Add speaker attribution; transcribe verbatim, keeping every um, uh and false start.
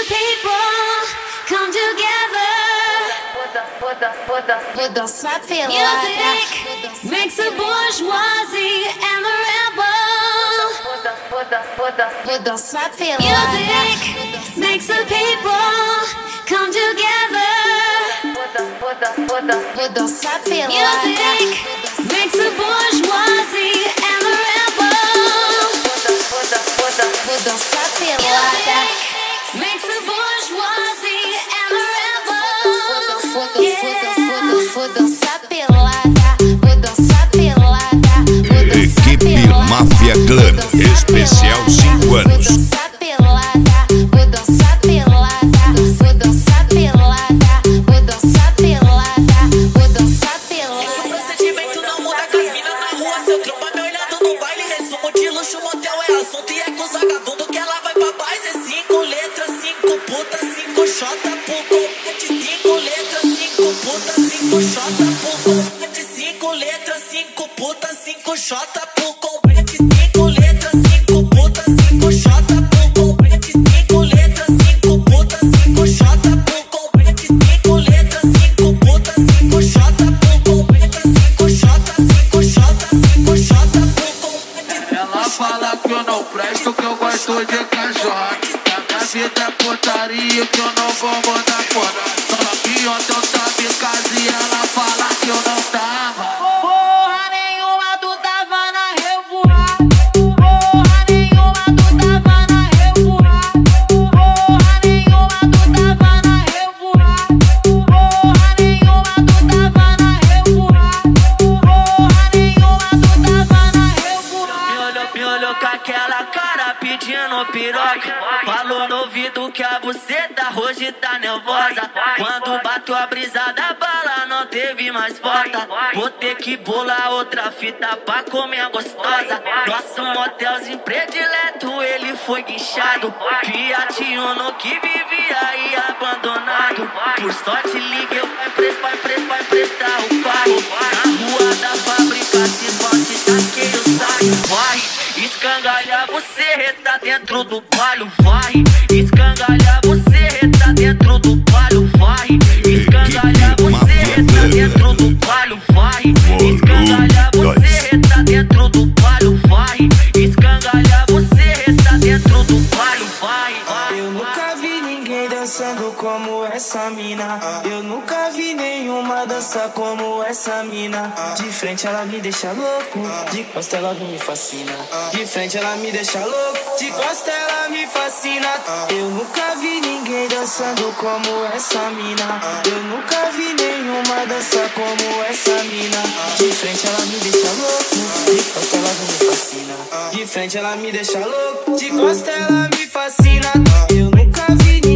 Speaker 1: people come together.
Speaker 2: Dançar pelada.
Speaker 1: Music makes a bourgeoisie and the rebel.
Speaker 2: Dançar pelada.
Speaker 1: Music makes the people come together.
Speaker 2: Dançar pelada.
Speaker 1: Music makes a bourgeoisie and the rebel.
Speaker 2: Dançar pelada.
Speaker 1: Makes the bourgeoisie and the rebel.
Speaker 2: Vou dançar pelada. Vou dançar pelada.
Speaker 3: Equipe Máfia Clan, especial cinco anos.
Speaker 2: Vou dançar pelada. Vou dançar pelada. Vou dançar pelada. Vou dançar pelada. Vou dançar pelada.
Speaker 4: O procedimento não muda com as minas na rua. Seu tropa me olhando no baile. Resumo de luxo, motel é assunto. E é com os vagabundos que ela vai pra paz. É cinco letras, cinco putas, cinco xota pro combate. Cinco letras, cinco putas, cinco xota pro combate. Cinco letras, cinco putas, cinco xota pro combate. Cinco letras, cinco putas, cinco xota pro combate. Cinco letras, cinco putas, cinco xota pro combate. Cinco letras, cinco putas, cinco xota pro combate. Cinco xota, cinco xota, cinco xota pro combate.
Speaker 5: Ela fala que eu não presto, que eu gosto de cachorro. Minha vida é putaria, que eu não vou botar fora. Só que ontem eu tava em casa e ela fala que eu não tava.
Speaker 4: Porra nenhuma, tu tava na revoada. Porra nenhuma, tu tava na revoada. Porra nenhuma, tu tava na revoada. Porra nenhuma, tu tava na revoada. Porra nenhuma, tu tava na revoada. Me olhou, me olhou com aquela cara pedindo piroca. Falou no ouvido que a buceta hoje tá nervosa. Quando bateu a brisa da bala, não teve mais volta. Vou ter que bolar outra fita pra comer a gostosa. Nosso motelzinho predileto, ele foi guinchado. Fiat Uno que vivia aí abandonado. Por sorte liguei pra empresa, pra empresa, pra emprestar o carro. Na rua da fábrica, se forte, taquei o saio. Vai, escangalha você, tá dentro do palho. Vai, escangalha você, tá dentro do palho. Vai, escangalha você, tá dentro do palho. Vai, escangalha você, tá dentro do palho. Vai, escangalha você, tá dentro do palho. Vai, vai.
Speaker 6: Eu nunca vi ninguém dançando como essa mina. Eu nunca vi nenhuma dança como essa mina. De frente ela me deixa louco, de costa ela me fascina. De frente ela me deixa louco, de costa ela me fascina. Eu nunca vi ninguém dançando como essa mina. Eu nunca vi nenhuma dança como essa mina. De frente ela me deixa louco, de costa ela me fascina. De frente ela me deixa louco, de costa ela me fascina. Eu nunca vi